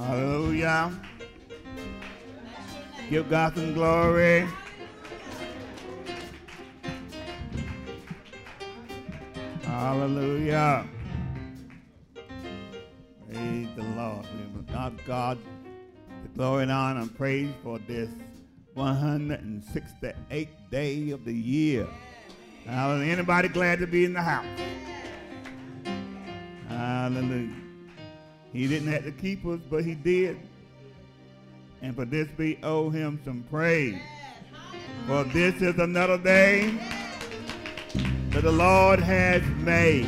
Hallelujah. Give God some glory. Hallelujah. Praise the Lord. We give God the glory and honor and praise for this 168th day of the year. Hallelujah. Anybody glad to be in the house? Hallelujah. He didn't have to keep us, but he did. And for this we owe him some praise. For this is another day that the Lord has made.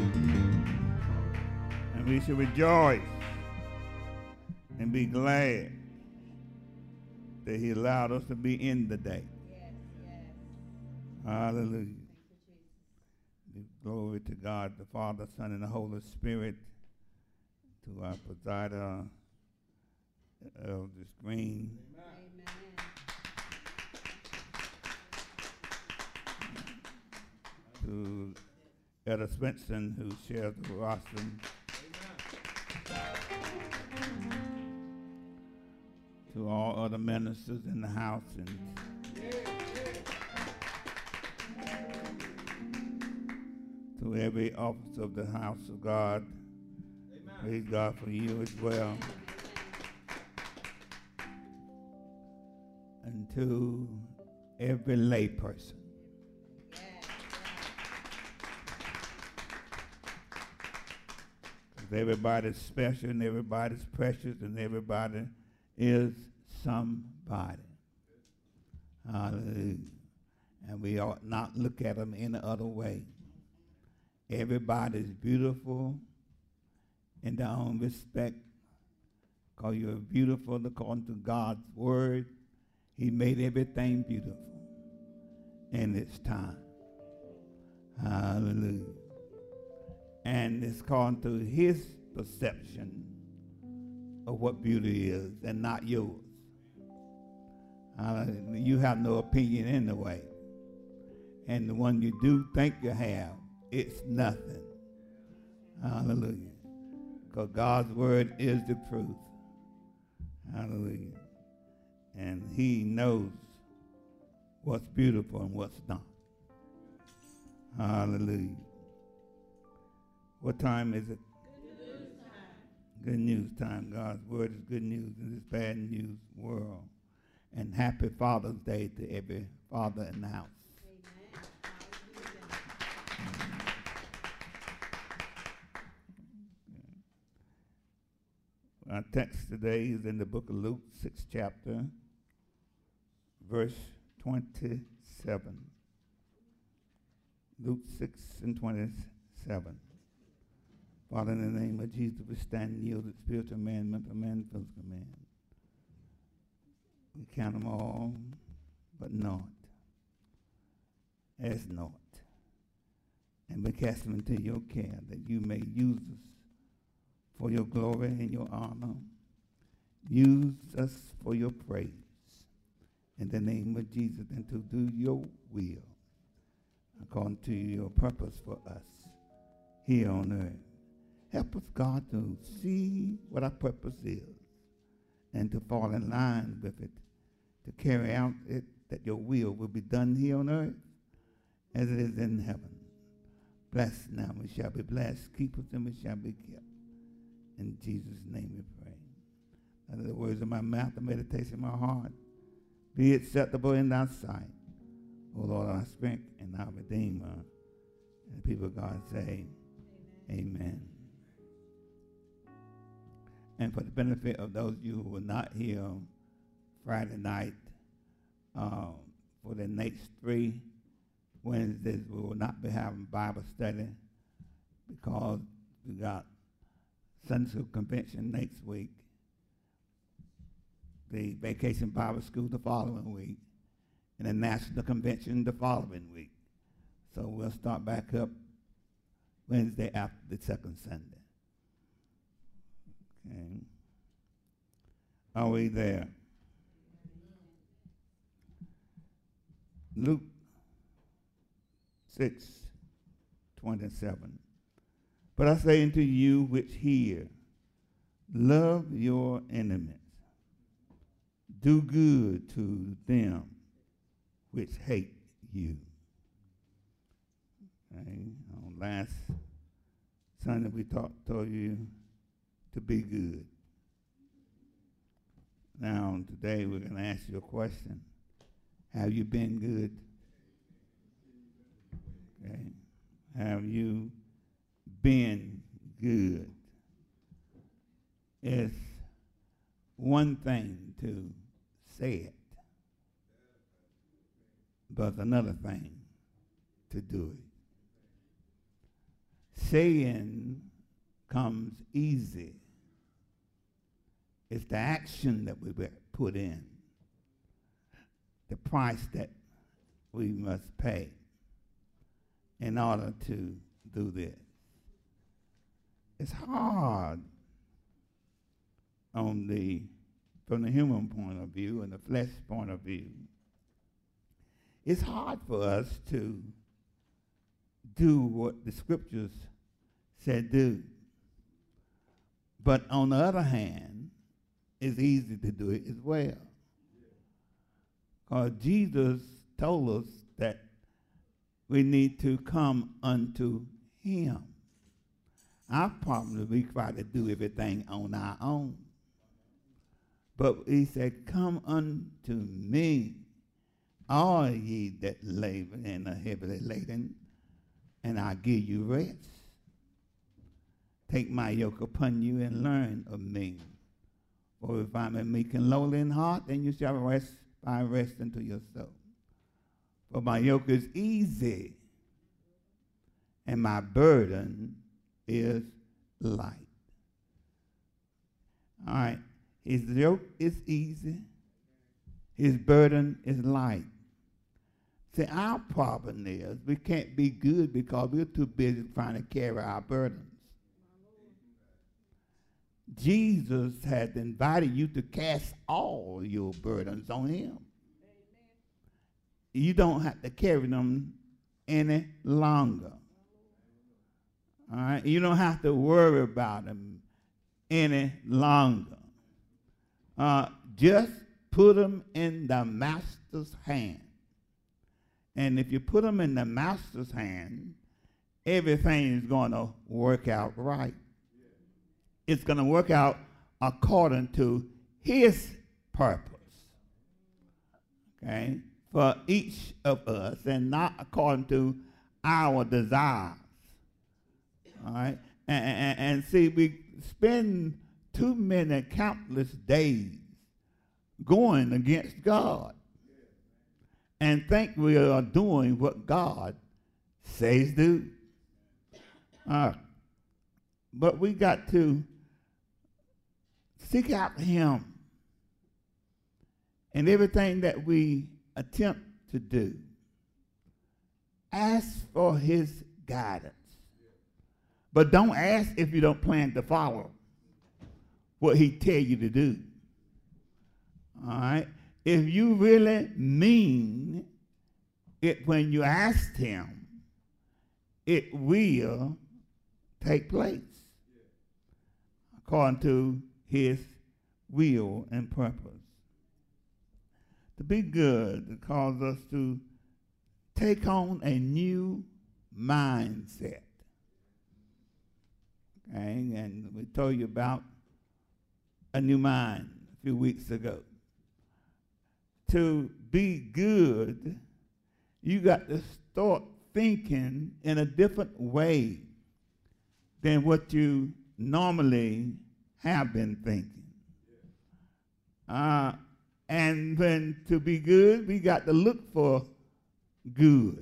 And we should rejoice and be glad that he allowed us to be in the day. Hallelujah. Glory to God, the Father, Son, and the Holy Spirit, to our presider of the screen. Amen. To Elder Swenson, who shares the rostrum. To all other ministers in the house and to every officer of the house of God. Amen. Praise God for you as well. And to every lay person. Because everybody's special and everybody's precious and everybody is somebody. Hallelujah. And we ought not look at them any other way. Everybody's beautiful in their own respect, because you're beautiful according to God's word. He made everything beautiful in its time. Hallelujah. And it's according to his perception of what beauty is and not yours. Hallelujah. You have no opinion anyway. And the one you do think you have, it's nothing. Hallelujah. Because God's word is the truth. Hallelujah. And he knows what's beautiful and what's not. Hallelujah. What time is it? Good news time. God's word is good news in this bad news world. And happy Father's Day to every father in the house. Our text today is in the book of Luke, 6th chapter, verse 27. Luke 6 and 27. Father, in the name of Jesus, we stand and yield the spiritual man, mental man, physical man. We count them all, but not as naught. And we cast them into your care that you may use us for your glory and your honor. Use us for your praise. In the name of Jesus, and to do your will according to your purpose for us here on earth. Help us, God, to see what our purpose is and to fall in line with it, to carry out it, that your will be done here on earth as it is in heaven. Blessed now, we shall be blessed. Keep us and we shall be kept. In Jesus' name we pray. Let the words of my mouth, the meditation of my heart, be acceptable in thy sight. O Lord, our strength and our Redeemer. And the people of God say, Amen. And for the benefit of those of you who were not here Friday night, for the next 3 Wednesdays, we will not be having Bible study because we got Sunday School Convention next week, the Vacation Bible School the following week, and the National Convention the following week. So we'll start back up Wednesday after the second Sunday. Okay. Are we there? Luke 6:27. But I say unto you which hear, Love your enemies. Do good to them which hate you. Okay. Last Sunday we told you to be good. Now today we're going to ask you a question. Have you been good? Okay. Have you been good? It's one thing to say it, but another thing to do it. Saying comes easy. It's the action that we put in, the price that we must pay in order to do this. It's hard from the human point of view and the flesh point of view. It's hard for us to do what the scriptures said do. But on the other hand, it's easy to do it as well. Because Jesus told us that we need to come unto him. Our problem is we try to do everything on our own. But he said, come unto me, all ye that labor and are heavily laden, and I'll give you rest. Take my yoke upon you and learn of me. For if I am meek and lowly in heart, then you shall find rest unto your soul. For my yoke is easy, and my burden is light. All right. His yoke is easy. His burden is light. See, our problem is we can't be good because we're too busy trying to carry our burdens. Jesus has invited you to cast all your burdens on him. You don't have to carry them any longer. All right? You don't have to worry about them any longer. Just put them in the master's hand. And if you put them in the master's hand, everything is going to work out right. It's going to work out according to his purpose. Okay? For each of us, and not according to our desires. All right? And see, we spend too many countless days going against God and think we are doing what God says do. But we got to seek out him in everything that we attempt to do. Ask for his guidance. But don't ask if you don't plan to follow what he tell you to do. All right? If you really mean it when you ask him, it will take place according to his will and purpose. To be good calls us to take on a new mindset. Okay? And we told you about a new mind a few weeks ago. To be good, you got to start thinking in a different way than what you normally have been thinking. And when to be good, we got to look for good.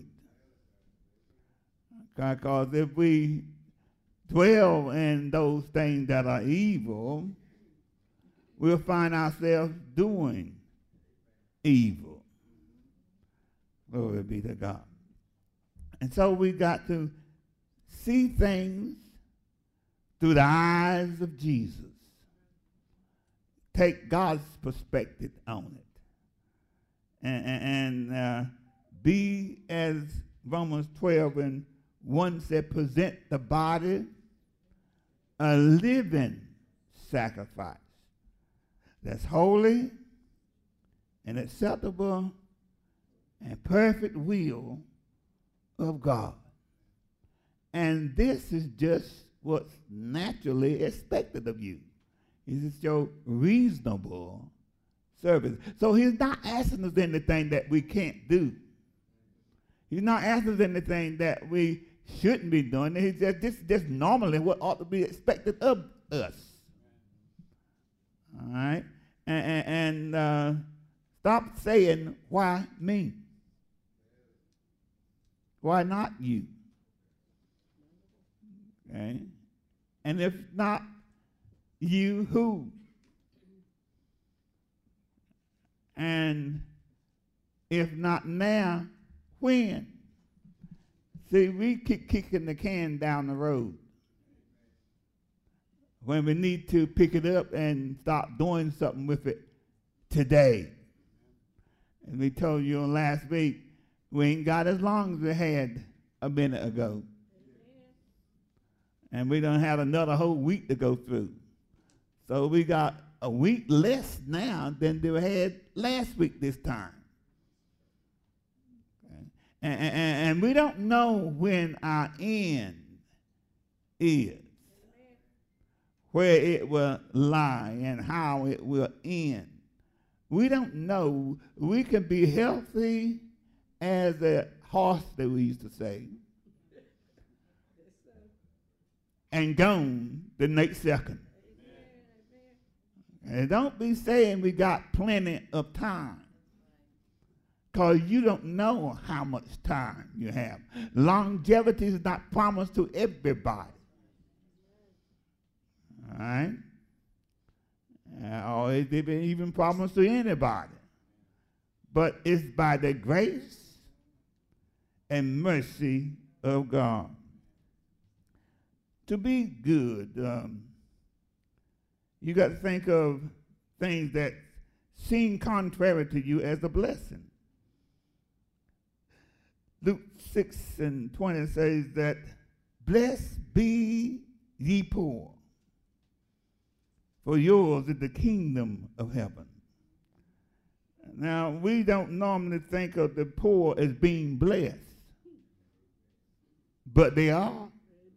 Because if we dwell in those things that are evil, we'll find ourselves doing evil. Glory be to God. And so we got to see things through the eyes of Jesus. Take God's perspective on it. And be, as Romans 12:1 said, present the body a living sacrifice that's holy and acceptable and perfect will of God. And this is just what's naturally expected of you. This is your reasonable service. So he's not asking us anything that we can't do. He's not asking us anything that we shouldn't be doing. He's just normally what ought to be expected of us. All right? And stop saying, why me? Why not you? Okay? And if not you, who? And if not now, when? See, we keep kicking the can down the road when we need to pick it up and start doing something with it today. And we told you last week, we ain't got as long as we had a minute ago. And we don't have another whole week to go through. So we got a week less now than we had last week this time. Okay. And we don't know when our end is, where it will lie and how it will end. We don't know. We can be healthy as a horse, that we used to say, and gone the next second. And don't be saying we got plenty of time, because you don't know how much time you have. Longevity is not promised to everybody. All right? Or it's even promised to anybody. But it's by the grace and mercy of God. To be good, you got to think of things that seem contrary to you as a blessing. Luke 6:20 says that, blessed be ye poor, for yours is the kingdom of heaven. Now, we don't normally think of the poor as being blessed, but they are.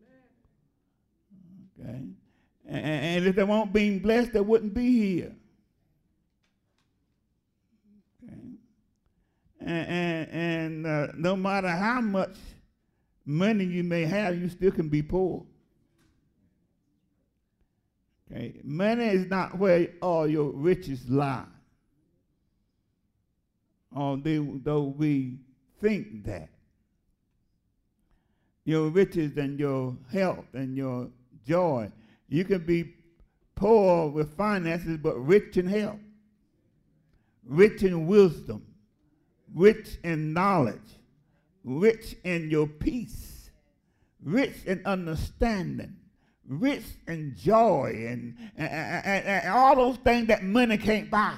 Okay? And if they weren't being blessed, they wouldn't be here. Okay? And no matter how much money you may have, you still can be poor. Okay? Money is not where all your riches lie. Although we think that. Your riches and your health and your joy. You can be poor with finances, but rich in health, rich in wisdom, rich in knowledge, rich in your peace, rich in understanding, rich in joy, and all those things that money can't buy.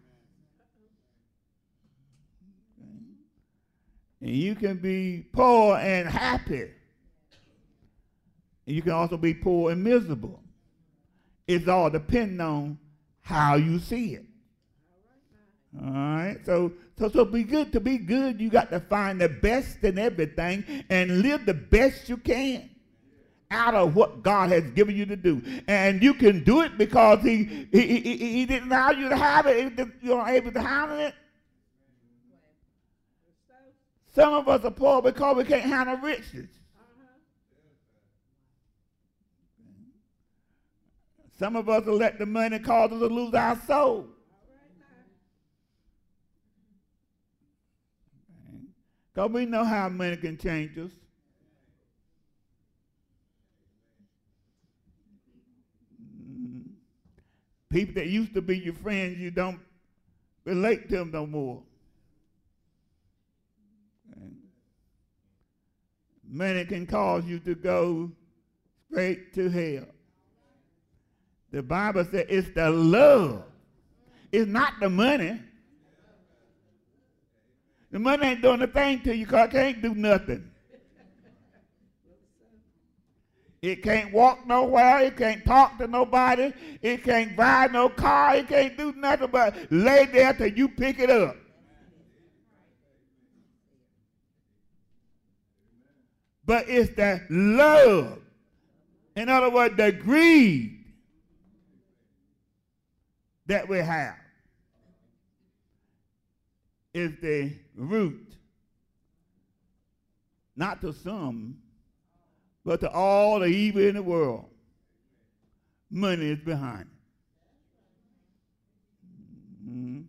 And you can be poor and happy. And you can also be poor and miserable. It's all depending on how you see it. All right? So be good. To be good, you got to find the best in everything and live the best you can out of what God has given you to do. And you can do it because he didn't allow you to have it. You're able to handle it. Some of us are poor because we can't handle riches. Some of us will let the money cause us to lose our soul. Because we know how money can change us. People that used to be your friends, you don't relate to them no more. Money can cause you to go straight to hell. The Bible says it's the love. It's not the money. The money ain't doing a thing to you because it can't do nothing. It can't walk nowhere. It can't talk to nobody. It can't drive no car. It can't do nothing but lay there till you pick it up. But it's the love. In other words, the greed that we have is the root, not to some, but to all the evil in the world. Money is behind it.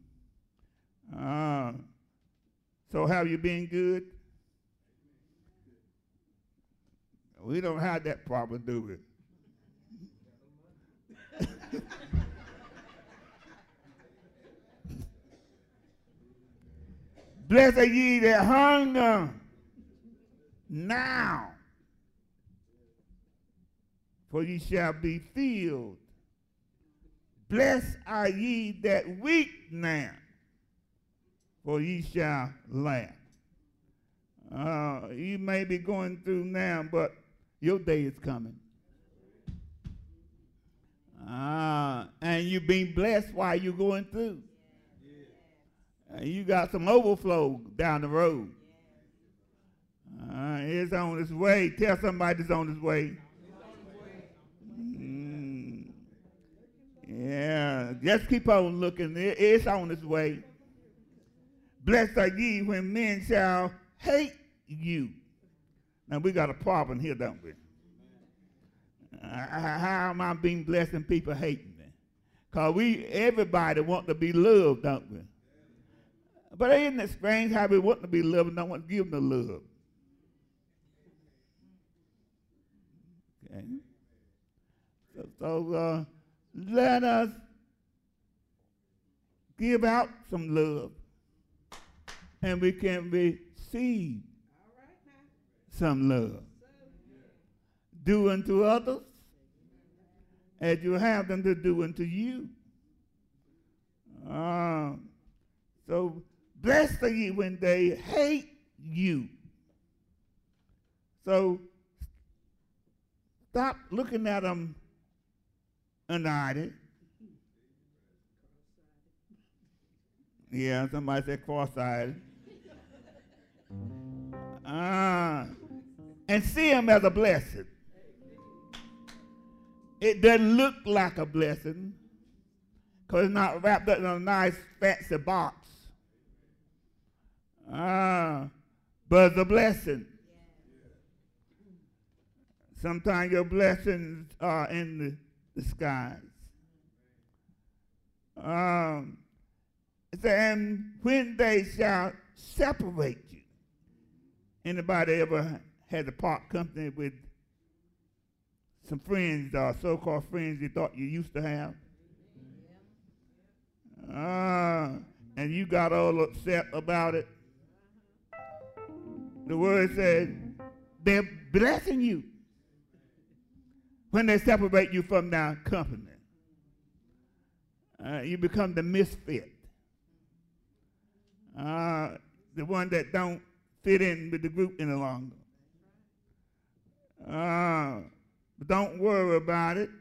So have you been good? We don't have that problem, do we? Blessed are ye that hunger now, for ye shall be filled. Blessed are ye that weep now, for ye shall laugh. You may be going through now, but your day is coming. And you've been blessed while you're going through. You got some overflow down the road. It's on its way. Tell somebody it's on its way. Yeah, just keep on looking. It's on its way. Blessed are ye when men shall hate you. Now, we got a problem here, don't we? How am I being blessed and people hating me? Because everybody want to be loved, don't we? But isn't it strange how we want to be loved and don't want to give them the love? Okay. So let us give out some love, and we can receive some love. Do unto others as you have them to do unto you. So blessed are you when they hate you. So stop looking at them united. Yeah, somebody said cross-eyed. And see them as a blessing. It doesn't look like a blessing because it's not wrapped up in a nice fancy box. But it's a blessing. Sometimes your blessings are in the skies. And when they shall separate you. Anybody ever had a part company with some friends, so-called friends you thought you used to have? And you got all upset about it. The word said they're blessing you when they separate you from their company. You become the misfit. The one that don't fit in with the group any longer. But don't worry about it.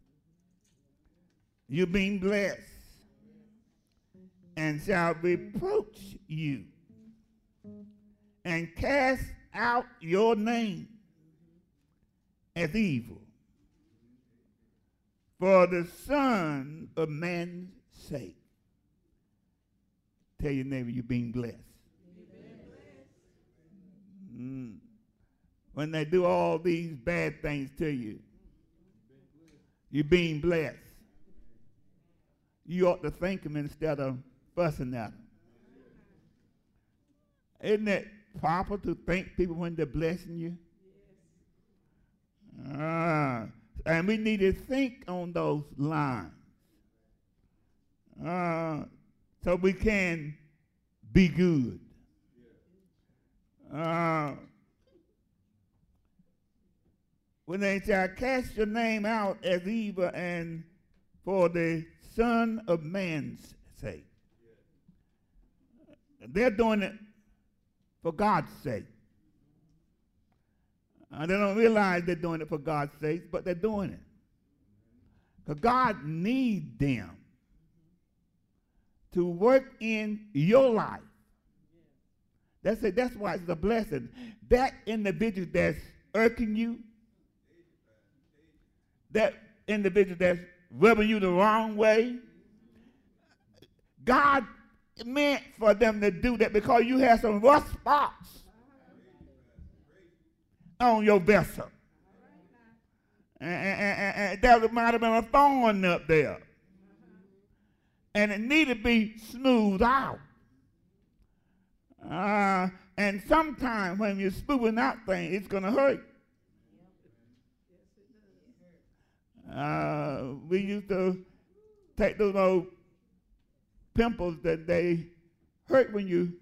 You're being blessed and shall reproach you and cast out your name as evil for the Son of Man's sake. Tell your neighbor you're being blessed. When they do all these bad things to you, you're being blessed. You ought to thank them instead of fussing at them. Isn't it proper to thank people when they're blessing you? And we need to think on those lines so we can be good. When they shall cast your name out as evil and for the Son of Man's sake. They're doing it for God's sake. They don't realize they're doing it for God's sake, but they're doing it. Because God needs them to work in your life. That's it. That's why it's a blessing. That individual that's irking you, that individual that's rubbing you the wrong way, God meant for them to do that because you have some rough spots on your vessel. And that might have been a thorn up there. And it needed to be smoothed out. And sometimes when you're smoothing out things, it's going to hurt. We used to take those old pimples that they hurt when you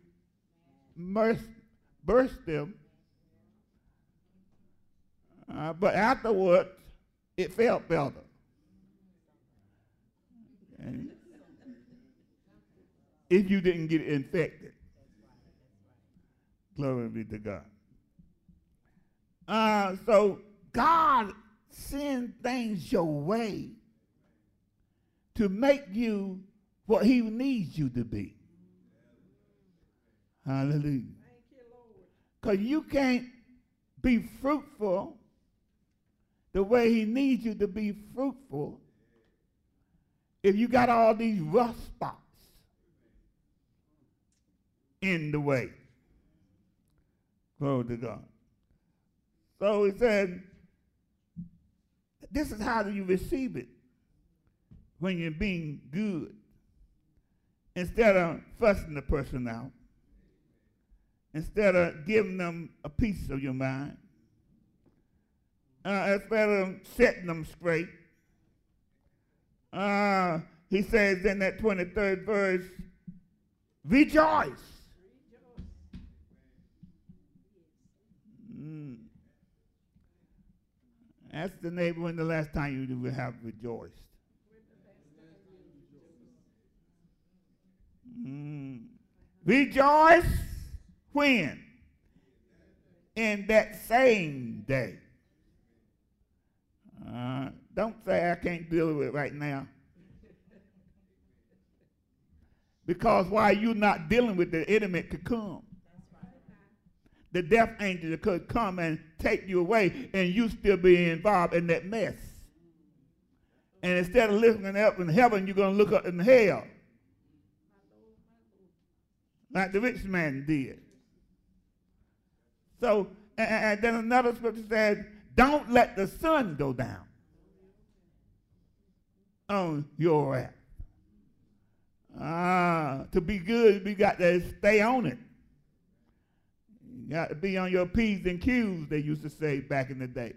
burst them. But afterwards, it felt better. And if you didn't get infected. Glory be to God. So God sends things your way to make you what he needs you to be. Hallelujah. Because you can't be fruitful the way he needs you to be fruitful if you got all these rough spots in the way. Glory to God. So he said, this is how you receive it when you're being good. Instead of fussing the person out, instead of giving them a piece of your mind, instead of setting them straight, he says in that 23rd verse, rejoice. Ask the neighbor when the last time you have rejoiced. Rejoice when? In that same day. Don't say I can't deal with it right now. Because while you're not dealing with it, the enemy could come. The death angel could come and take you away, and you still be involved in that mess. And instead of looking up in heaven, you're going to look up in hell. Like the rich man did. So, and then another scripture says, don't let the sun go down on your wrath. To be good, we got to stay on it. You got to be on your P's and Q's, they used to say back in the day.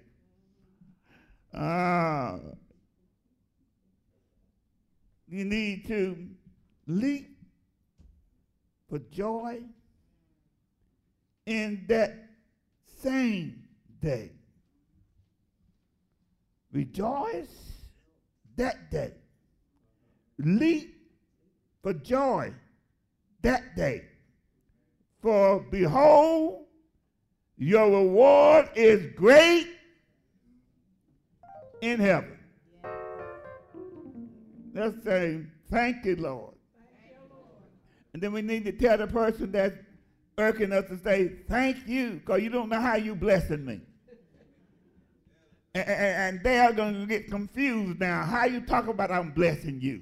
You need to leap for joy in that same day. Rejoice that day. Leap for joy that day. For behold, your reward is great in heaven. Let's say, thank you, Lord. And then we need to tell the person that's irking us to say, thank you, because you don't know how you blessing me. And they are going to get confused now. How you talk about I'm blessing you?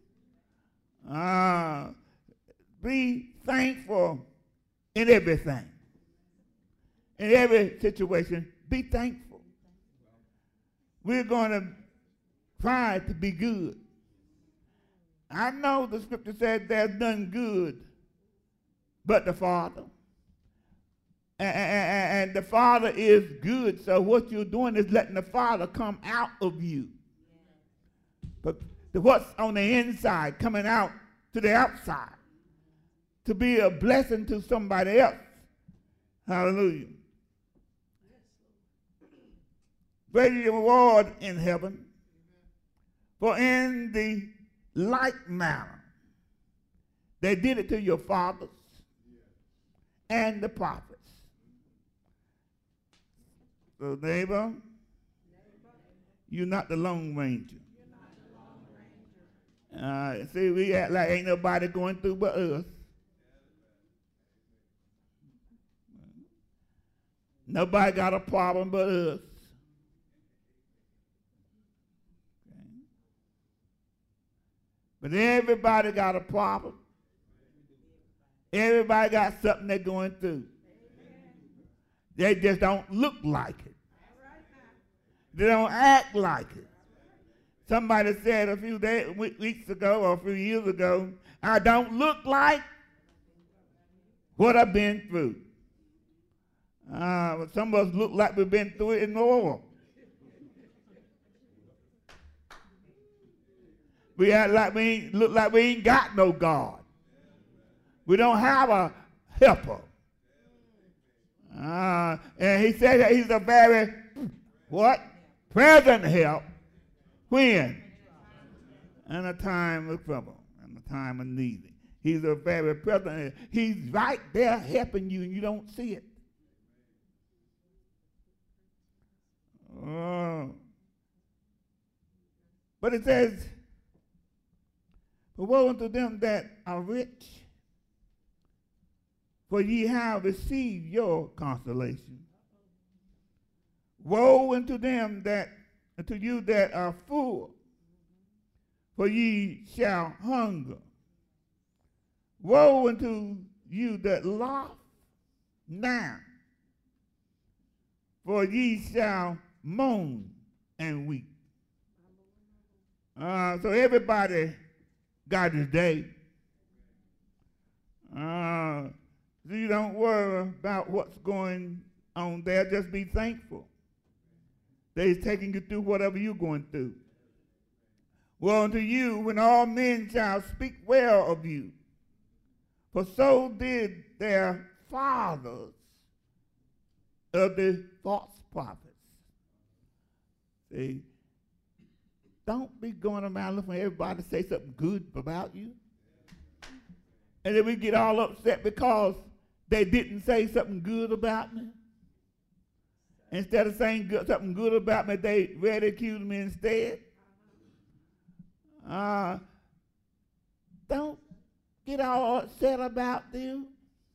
Be thankful in everything. In every situation, be thankful. We're going to try to be good. I know the scripture said there's none good but the Father. And the Father is good, so what you're doing is letting the Father come out of you. But what's on the inside coming out to the outside to be a blessing to somebody else. Hallelujah. Great is your reward in heaven, for in the like manner they did it to your fathers and the prophets. So, neighbor, you're not the Lone Ranger. See, we act like ain't nobody going through but us. Nobody got a problem but us. Okay. But everybody got a problem. Everybody got something they're going through. They just don't look like it. They don't act like it. Somebody said a few weeks ago or a few years ago, I don't look like what I've been through. Some of us look like we've been through it in oil. We act like look like we ain't got no God. We don't have a helper. And he said that he's a very, present help. When? In a time of trouble, in a time of need. He's a very present help. He's right there helping you and you don't see it. But it says, but woe unto them that are rich, for ye have received your consolation. Woe unto them unto you that are full, for ye shall hunger. Woe unto you that laugh now, for ye shall moan and weep. So everybody got his day. You don't worry about what's going on there. Just be thankful that he's taking you through whatever you're going through. Woe unto you when all men shall speak well of you, for so did their fathers of the false prophets. See, don't be going around looking for everybody to say something good about you. And then we get all upset because they didn't say something good about me. Instead of saying something good about me, they ridiculed me instead. Don't get all upset about them.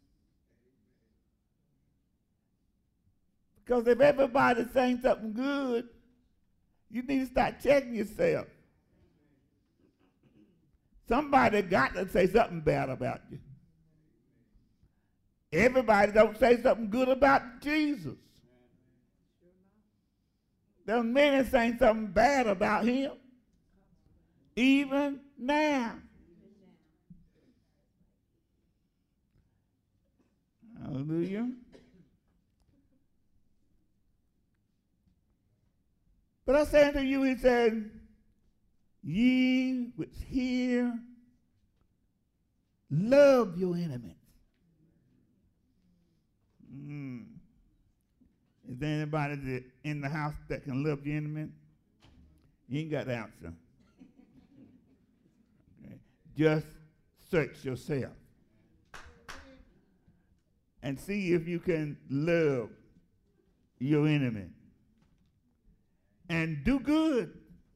Because if everybody's saying something good, you need to start checking yourself. Somebody got to say something bad about you. Everybody don't say something good about Jesus. There's many saying something bad about him, even now. Hallelujah. But I say unto you, he said, ye which hear, love your enemies. Is there anybody in the house that can love your enemy? You ain't got the answer. Okay. Just search yourself and see if you can love your enemy and do good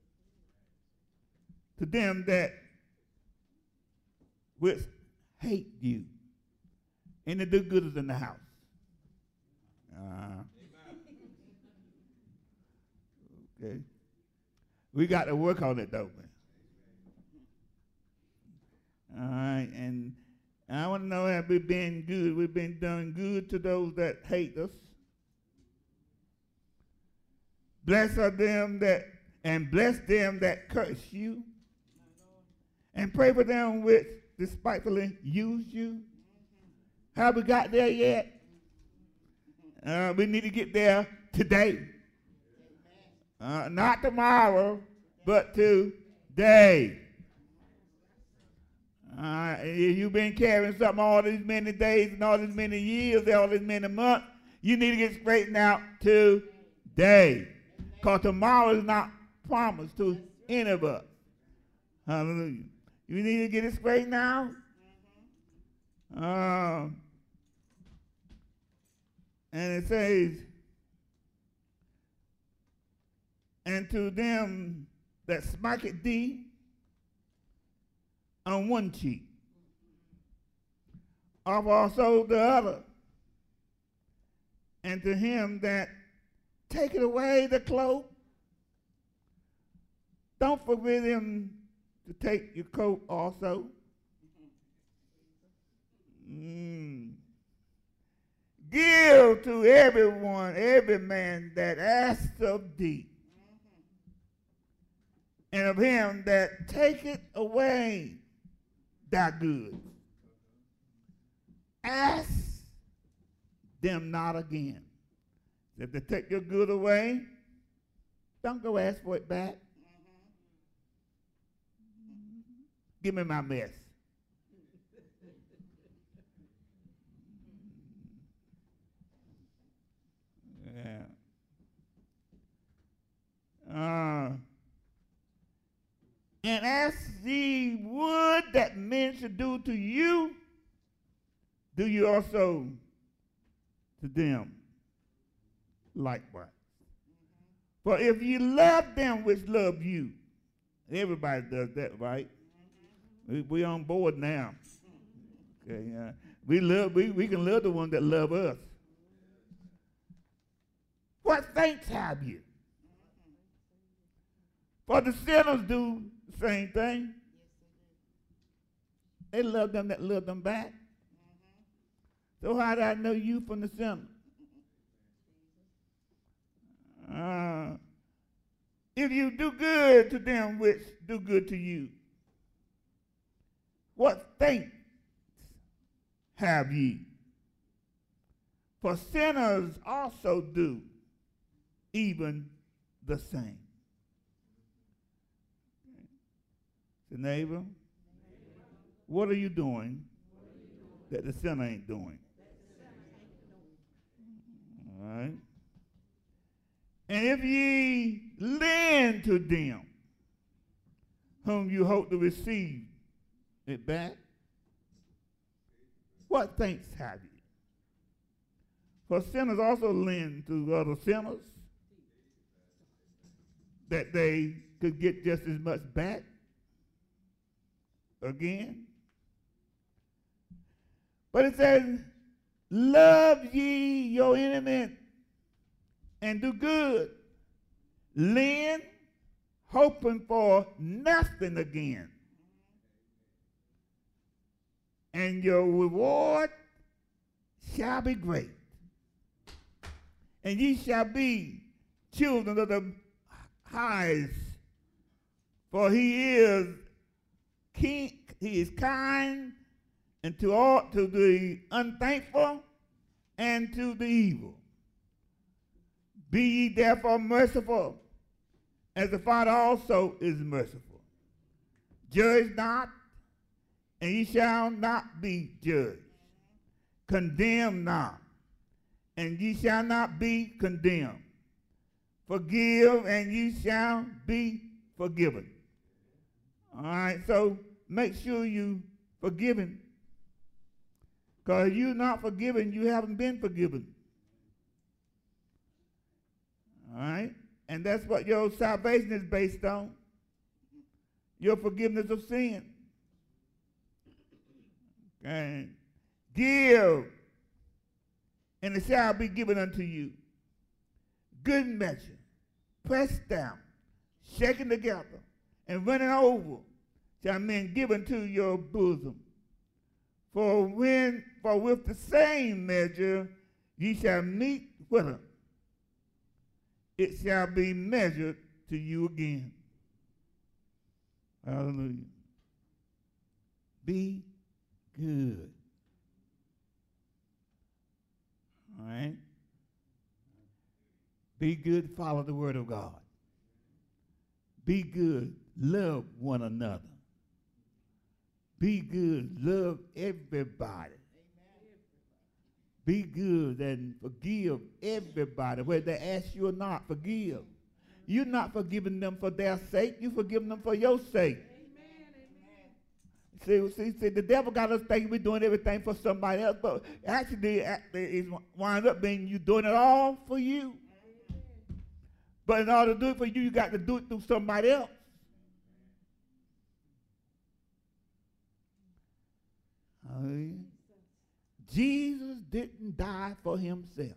to them that which hate you. And the do-gooders in the house. Okay. We got to work on it, though. All right, and I want to know have we been good? We've been doing good to those that hate us. Bless them that curse you. And pray for them which despitefully use you. Have we got there yet? We need to get there today. Not tomorrow, but today. You've been carrying something all these many days and all these many years, all these many months. You need to get straightened out today. Because tomorrow is not promised to any of us. Hallelujah. You need to get it straightened out. And it says, And to them that smiteth thee on one cheek, offer also the other. And to him that taketh away the cloak, don't forbid him to take your coat also. Give to everyone, every man that asks of thee, and of him that taketh away thy goods. Ask them not again. If they take your good away, don't go ask for it back. Give me my mess. And as ye would that men should do to you, do you also to them likewise. For if you love them which love you, everybody does that, right? We on board now. Okay, we can love the one that love us. What thanks have you? For the sinners do the same thing. They love them that love them back. So how do I know you from the sinner? If you do good to them which do good to you, what thanks have ye? For sinners also do even the same. The neighbor, what are you doing that the sinner ain't doing? All right. And if ye lend to them whom you hope to receive it back, what thanks have you? For sinners also lend to other sinners that they could get just as much back again. But it says, love ye your enemy and do good. Lend, hoping for nothing again. And your reward shall be great. And ye shall be children of the highest, for he is king, he is kind and to the unthankful and to the evil. Be ye therefore merciful, as the Father also is merciful. Judge not, and ye shall not be judged. Condemn not, and ye shall not be condemned. Forgive, and ye shall be forgiven. All right, so make sure you forgiven. Because if you're not forgiven, you haven't been forgiven. All right? And that's what your salvation is based on. Your forgiveness of sin. Okay. Give, and it shall be given unto you. Good measure, pressed down, shaken together, and running over, shall men give unto your bosom. For with the same measure ye shall meet with her, it shall be measured to you again. Hallelujah. Be good. All right? Be good, follow the word of God. Be good, love one another. Be good, love everybody. Be good and forgive everybody. Whether they ask you or not, forgive. You're not forgiving them for their sake. You're forgiving them for your sake. Amen. See, the devil got us thinking we're doing everything for somebody else, but actually it winds up being you doing it all for you. But in order to do it for you, you got to do it through somebody else. Hallelujah. Jesus didn't die for himself.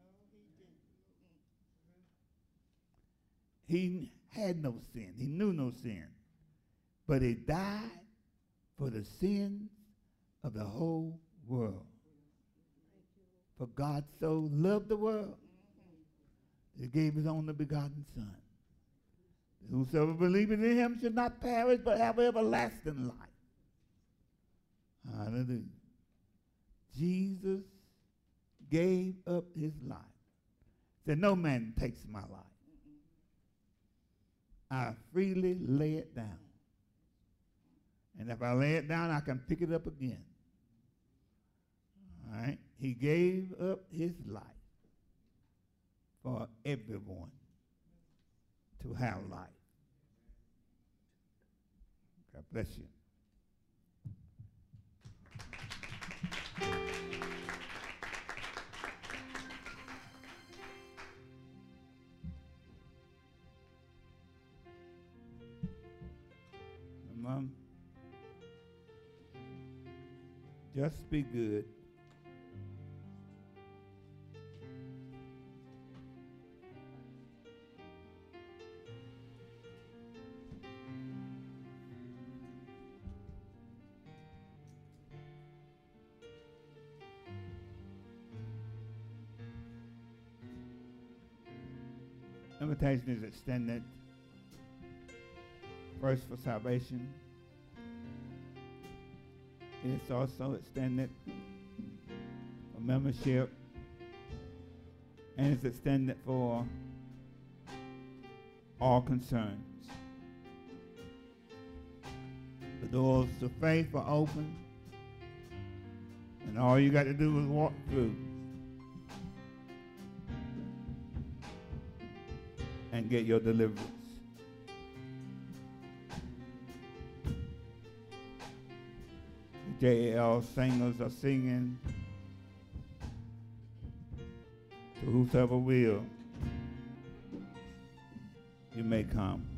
He had no sin. He knew no sin. But he died for the sins of the whole world. For God so loved the world, he gave his only begotten Son. Whosoever believeth in him should not perish, but have everlasting life. Hallelujah. Jesus gave up his life. Said, no man takes my life. I freely lay it down. And if I lay it down, I can pick it up again. All right? He gave up his life for everyone to have life. God bless you. Mom, just be good. Invitation is extended. First for salvation. It's also extended for membership. And it's extended for all concerns. The doors to faith are open. And all you got to do is walk through and get your deliverance. JAL singers are singing to whosoever will, you may come.